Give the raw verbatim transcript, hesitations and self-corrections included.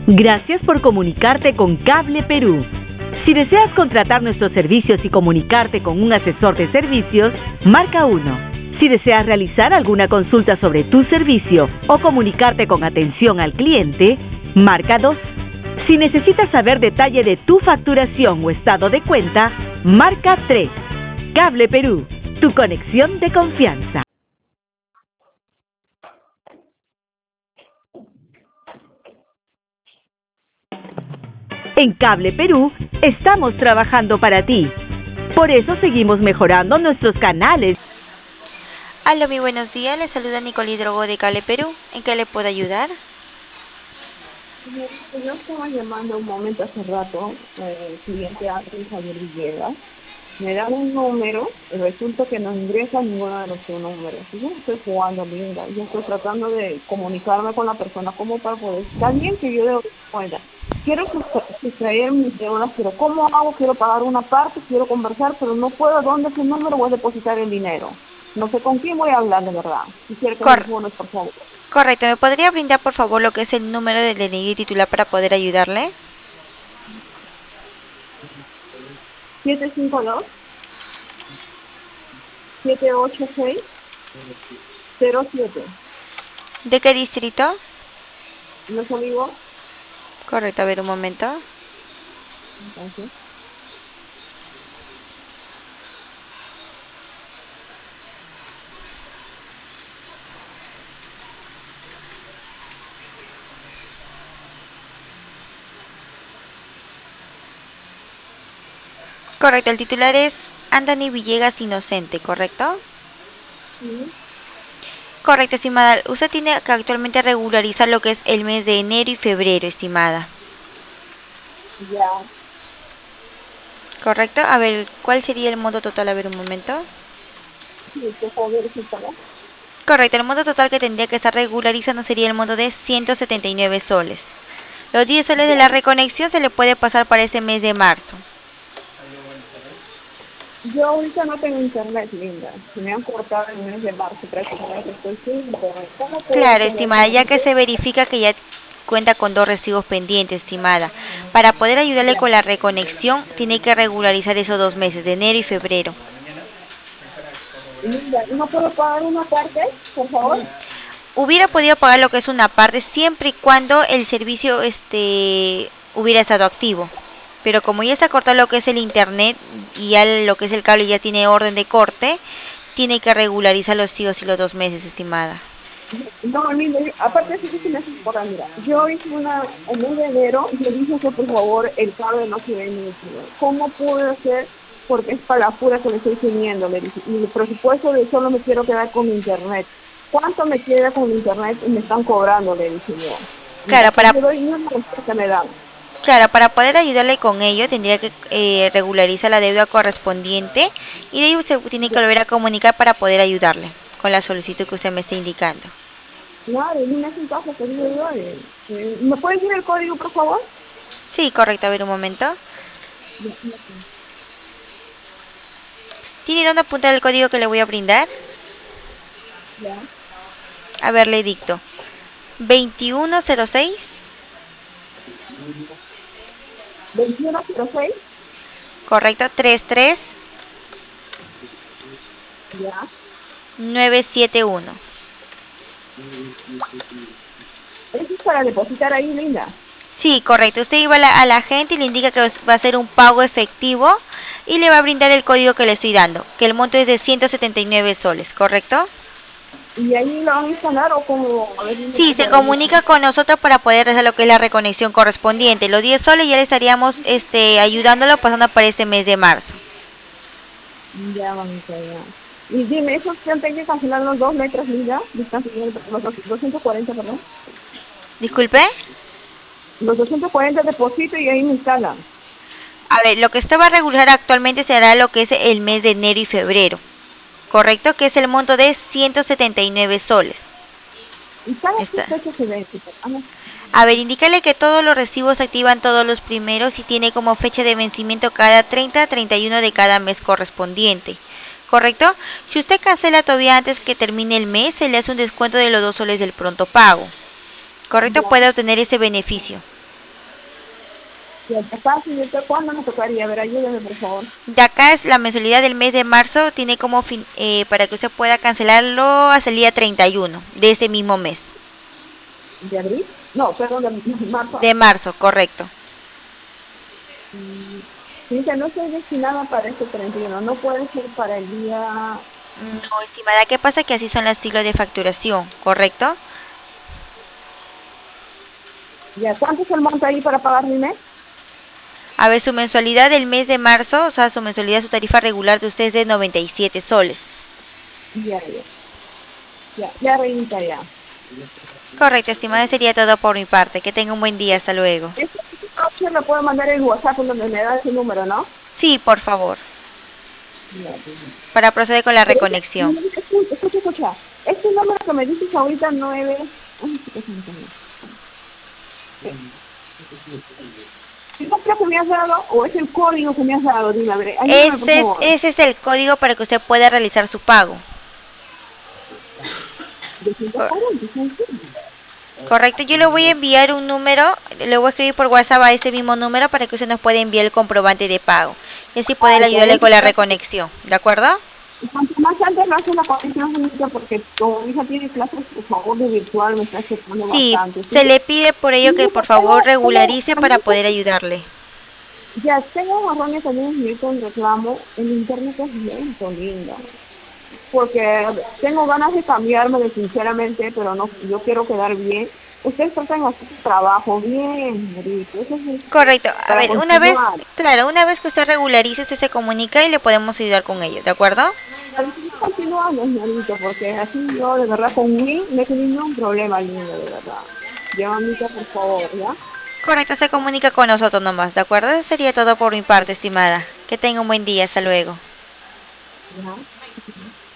Gracias por comunicarte con Cable Perú. Si deseas contratar nuestros servicios y comunicarte con un asesor de servicios, marca uno. Si deseas realizar alguna consulta sobre tu servicio o comunicarte con atención al cliente, marca dos. Si necesitas saber detalle de tu facturación o estado de cuenta, marca tres. Cable Perú, tu conexión de confianza. En Cable Perú estamos trabajando para ti. Por eso seguimos mejorando nuestros canales. Aló, muy buenos días. Les saluda Nicole Drogo de Cable Perú. ¿En qué le puedo ayudar? Yo estaba llamando un momento hace rato, eh, el cliente Andrés Javier Villegas. Me dan un número y resulta que no ingresa ninguno de los dos números. Y yo no estoy jugando, linda. Yo estoy tratando de comunicarme con la persona como para poder. Está bien que yo debo cuenta. Quiero sustraer mis deudas, pero ¿cómo hago? Quiero pagar una parte, quiero conversar, pero no puedo. ¿Dónde es el número? Voy a depositar el dinero. No sé con quién voy a hablar de verdad. Quisiera que Cor me informes, por favor. Correcto. ¿Me podría brindar, por favor, lo que es el número del D N I titular para poder ayudarle? siete cinco dos, siete ocho seis, cero siete. ¿De qué distrito? ¿Los Olivos? Correcto, a ver un momento. Gracias. Correcto, el titular es Anthony Villegas Inocente, ¿correcto? Sí. Correcto, estimada. Usted tiene que actualmente regularizar lo que es el mes de enero y febrero, estimada. Ya. ¿Correcto? A ver, ¿cuál sería el monto total? A ver, un momento. Sí, por favor, verificarlo. Correcto, el monto total que tendría que estar regularizando sería el monto de ciento setenta y nueve soles. Los diez soles de la reconexión se le puede pasar para este mes de marzo. Yo ahorita no tengo internet, linda. Se me han cortado el mes de marzo prácticamente. Estoy sin internet. ¿Cómo puedo Claro, hacer estimada, ya que eso? se verifica que ya cuenta con dos recibos pendientes, estimada. Para poder ayudarle con la reconexión, tiene que regularizar esos dos meses, de enero y febrero. Linda, ¿no puedo pagar una parte, por favor? Hubiera podido pagar lo que es una parte siempre y cuando el servicio este hubiera estado activo. Pero como ya está cortado lo que es el internet y ya lo que es el cable ya tiene orden de corte, tiene que regularizar los sí o sí los dos meses, estimada. No, linda, yo- aparte de eso, sí me hace por mira. Yo hice una, en el de enero, y le dije que por favor el cable no se ve nítido. ¿Cómo pude hacer? Porque es para la pura que le estoy teniendo, le dije. Y el presupuesto de solo me quiero quedar con mi internet. ¿Cuánto me queda con mi internet y me están cobrando? Le dije yo. Claro, Entonces para yo doy una respuesta me dan. Claro, para poder ayudarle con ello tendría que eh, regularizar la deuda correspondiente y de ahí usted tiene que volver a comunicar para poder ayudarle con la solicitud que usted me está indicando. Claro, y me hacen caso que digo yo. eh, eh, ¿Me pueden decir el código, por favor? Sí, correcto, a ver un momento. Ya, ya, ¿Tiene dónde apuntar el código que le voy a brindar? ya. A ver, le dicto. veintiuno cero seis, veintiuno cero seis. correcto, treinta y tres Ya. novecientos setenta y uno. Eso es para depositar ahí, linda. Sí, correcto. Usted iba a la, a la gente y le indica que va a hacer un pago efectivo y le va a brindar el código que le estoy dando, que el monto es de ciento setenta y nueve soles, ¿correcto? ¿Y ahí lo van a instalar o como? A ver, dime, Sí, por se favor. comunica con nosotros para poder hacer lo que es la reconexión correspondiente. Los diez soles ya le estaríamos este, ayudándolo pasando para este mes de marzo. Ya, mamita, ya. Y dime, ¿esos que hay que cancelar los dos metros, linda? Distancia, los dos- doscientos cuarenta, perdón. Disculpe. Los doscientos cuarenta deposito y ahí me instalan. A ver, lo que usted va a regular actualmente será lo que es el mes de enero y febrero, ¿correcto? Que es el monto de ciento setenta y nueve soles. ¿Y cada qué Está. fecha se vence? Ah, no. A ver, indícale que todos los recibos se activan todos los primeros y tiene como fecha de vencimiento cada treinta, treinta y uno de cada mes correspondiente, ¿correcto? Si usted cancela todavía antes que termine el mes, se le hace un descuento de los dos soles del pronto pago, ¿correcto? Ya. Puede obtener ese beneficio. Y acá, señorita, ¿cuándo me tocaría? A ver, ayúdeme, por favor. De acá es la mensualidad del mes de marzo, tiene como fin, eh, para que usted pueda cancelarlo hasta el día treinta y uno de ese mismo mes. ¿De abril? No, perdón, de marzo. De marzo, correcto. Mm, Señorita, no estoy destinada para este treinta y uno, no puede ser para el día... No, estimada, ¿qué pasa? Que así son las siglas de facturación, ¿correcto? Ya, ¿cuánto es el monto ahí para pagar mi mes? A ver, su mensualidad del mes de marzo, o sea, su mensualidad, su tarifa regular de usted es de noventa y siete soles. Ya, ya. Ya, ya, reinita, ya. Correcto, estimada, sería todo por mi parte. Que tenga un buen día, hasta luego. Esta opción me puedo mandar el WhatsApp donde me da ese número, ¿no? Sí, por favor, Ya, ya. para proceder con la Pero ese- reconexión. escucha, escucha, escucha. Este número que me dices ahorita, nueve... Ay, ¿qué pasa? ¿Es lo que me has dado o es el código que me has dado? Dime, a ver, ayúdame, por Ese es, favor. ese es el código para que usted pueda realizar su pago. De ciento Co- cuarenta, ¿sí? Correcto, yo le voy a enviar un número, le voy a escribir por WhatsApp a ese mismo número para que usted nos pueda enviar el comprobante de pago. Y así poder Ay, ayudarle con correcto. la reconexión, ¿de acuerdo? Y cuanto más antes lo hace la conexión, señorita, porque como mi hija tiene clases, por favor, de virtual, me está aceptando Sí, bastante. ¿Sí? se le pide por ello que Sí, por tengo, favor tengo, regularice para poder ayudarle. ya tengo marrones también en con reclamo. El internet es lento, linda. Porque tengo ganas de cambiarme, de sinceramente, pero no, yo quiero quedar bien. Ustedes tratan de hacer su trabajo bien, Marito. Eso es Correcto, a para ver, una vez, continuar. claro, una vez que usted regularice, usted se comunica y le podemos ayudar con ello, ¿de acuerdo? Para seguir continuando, Marito, porque así yo, de verdad, con Wii no he tenido un problema, lindo, de verdad. Llámame, por favor, ¿ya? Correcto, se comunica con nosotros nomás, ¿de acuerdo? Eso sería todo por mi parte, estimada. Que tenga un buen día, hasta luego. ¿Ya?